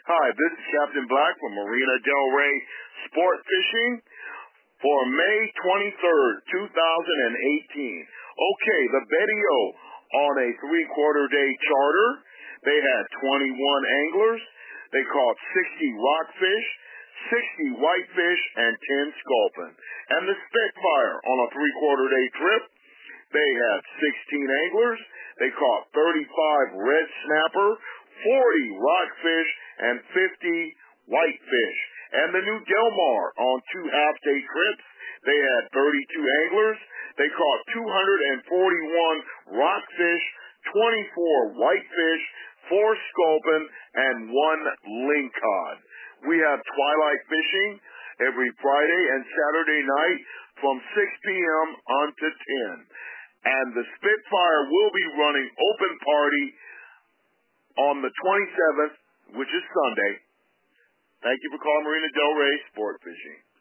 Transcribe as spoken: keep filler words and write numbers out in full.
Hi, this is Captain Black from Marina Del Rey Sport Fishing for May twenty-third, two thousand eighteen. Okay, the Betty-O on a three-quarter day charter. They had twenty-one anglers. They caught sixty rockfish, sixty whitefish, and ten sculpin. And the Spitfire on a three-quarter day trip. They had sixteen anglers. They caught thirty-five red snapper, forty rockfish, and fifty whitefish. And the new Del Mar on two half-day trips. They had thirty-two anglers. They caught two hundred forty-one rockfish, twenty-four whitefish, four sculpin, and one lingcod. We have twilight fishing every Friday and Saturday night from six p.m. unto ten. And the Spitfire will be running open party on the twenty-seventh, which is Sunday. Thank you for calling Marina Del Rey Sport Fishing.